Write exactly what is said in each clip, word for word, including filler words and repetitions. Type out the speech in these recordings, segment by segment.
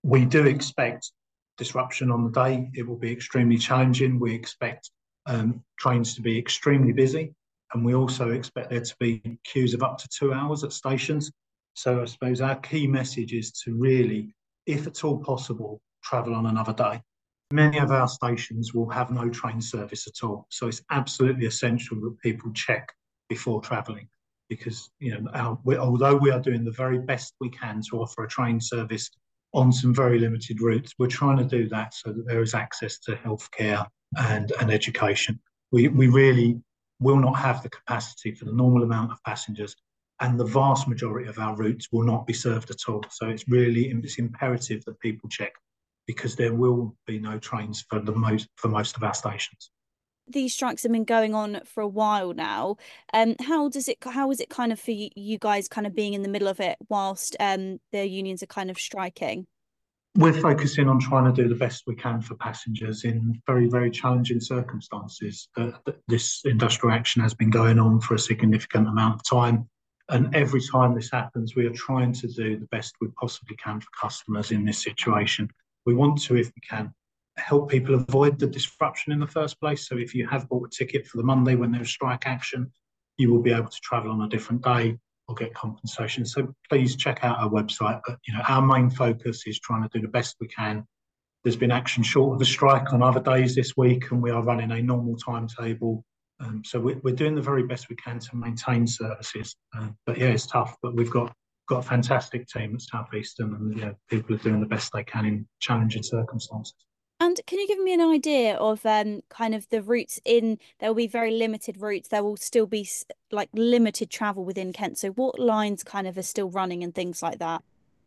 We do expect disruption on the day. It will be extremely challenging. We expect um, trains to be extremely busy, and we also expect there to be queues of up to two hours at stations. So I suppose our key message is to really, if at all possible, travel on another day. Many of our stations will have no train service at all. So it's absolutely essential that people check before travelling because, you know, our, we, although we are doing the very best we can to offer a train service on some very limited routes, we're trying to do that so that there is access to healthcare and, and education. We, we really will not have the capacity for the normal amount of passengers, and the vast majority of our routes will not be served at all. So it's really it's imperative that people check because there will be no trains for the most for most of our stations. These strikes have been going on for a while now. Um, how does it, how is it kind of for you, you guys kind of being in the middle of it whilst um the unions are kind of striking? We're focusing on trying to do the best we can for passengers in very, very challenging circumstances. Uh, this industrial action has been going on for a significant amount of time. And every time this happens, we are trying to do the best we possibly can for customers in this situation. We want to, if we can, help people avoid the disruption in the first place. So if you have bought a ticket for the Monday when there's strike action, you will be able to travel on a different day or get compensation. So please check out our website. But you know, our main focus is trying to do the best we can. There's been action short of a strike on other days this week, and we are running a normal timetable. Um, so we're, we're doing the very best we can to maintain services. Uh, but yeah, it's tough. But we've got got a fantastic team at Southeastern, and yeah, people are doing the best they can in challenging circumstances. And can you give me an idea of um kind of the routes in, there will be very limited routes, there will still be s- like limited travel within Kent. So what lines kind of are still running and things like that?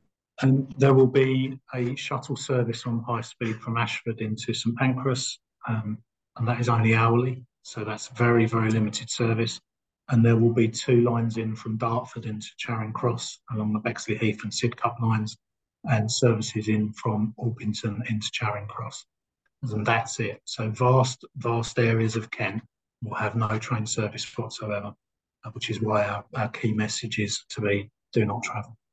And there will be a shuttle service on high speed from Ashford into St Pancras, um, and that is only hourly. So that's very, very limited service. And there will be two lines in from Dartford into Charing Cross along the Bexley Heath and Sidcup lines, and services in from Orpington into Charing Cross. And that's it. So vast, vast areas of Kent will have no train service whatsoever, uh, which is why our, our key message is to be do not travel.